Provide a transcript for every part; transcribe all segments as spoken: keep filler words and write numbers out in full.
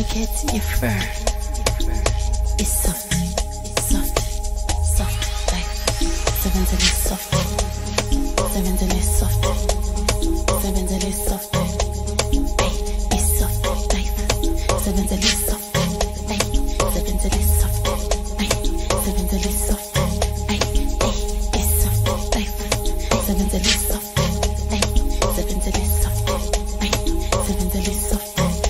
get your fur. It's soft, soft, soft like seven days soft, seven days soft, seven days soft. Hey, it's soft like seven days soft. Hey, seven days soft. Hey, seven days soft. Hey, hey, it's soft like seven days soft. Hey, seven days soft. Hey, seven days soft.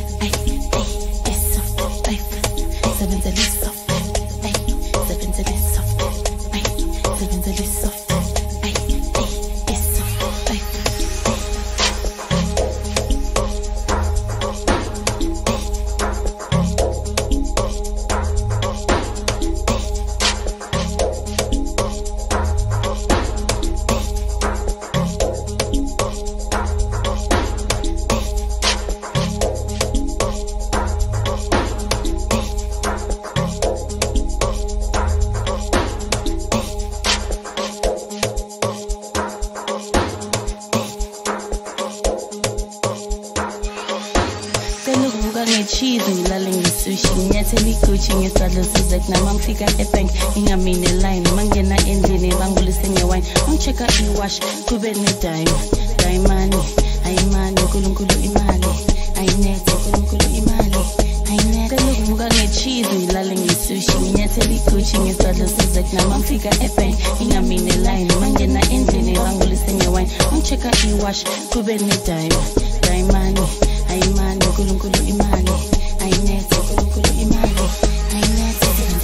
Seven days soft, ay, seven days soft, ay, seven days soft, ay, ay, it's soft, ay. Ngechizi ngilale ngisushi nginyathela iguchi ngesadlo sizek namangifika ebank ngingamine line mangena endlini bangulise ngewine ngichecka iwash kube nedime diamond ayimani uNkulunkulu imali ayinethe uNkulunkulu imali ayinethe lokuvuka ngechizi ngilale ngisushi nginyathela iguchi ngesadlo sizek namangifika ebank ngingamine line mangena endlini bangulise ngewine ngichecka iwash kube nedime diamond ayimani uNkulunkulu imali ayinethe uNkulunkulu imali ayinethe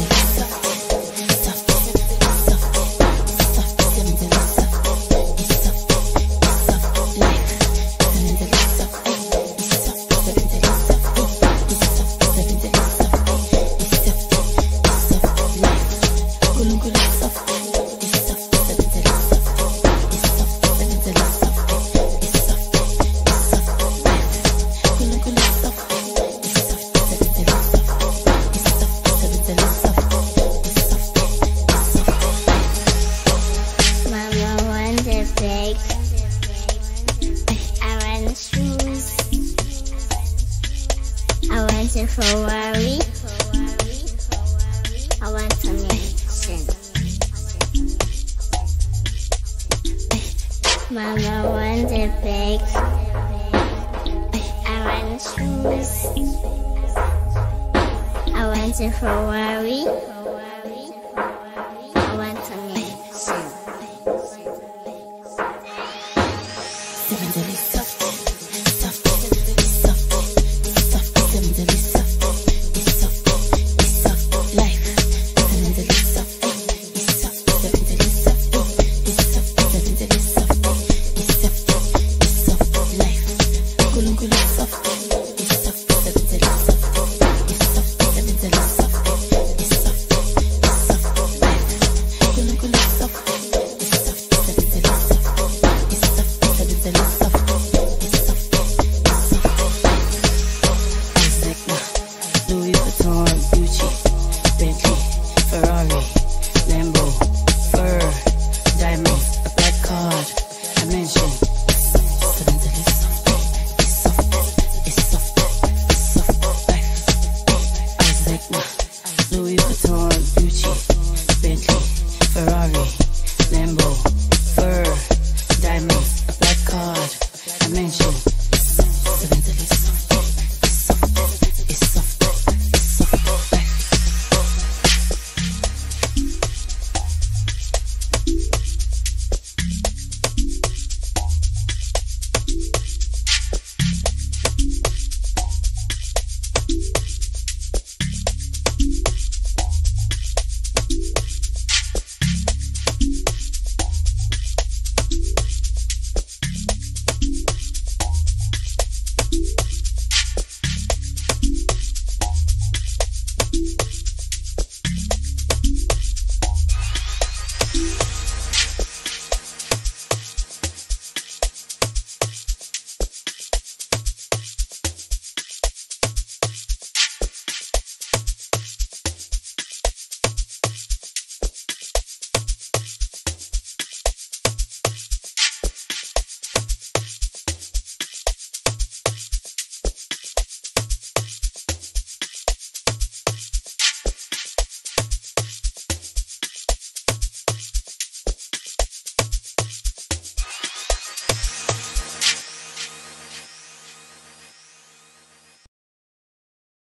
a Ferrari. I want a mansion. Mama wants a bag. I want shoes. I want a Ferrari.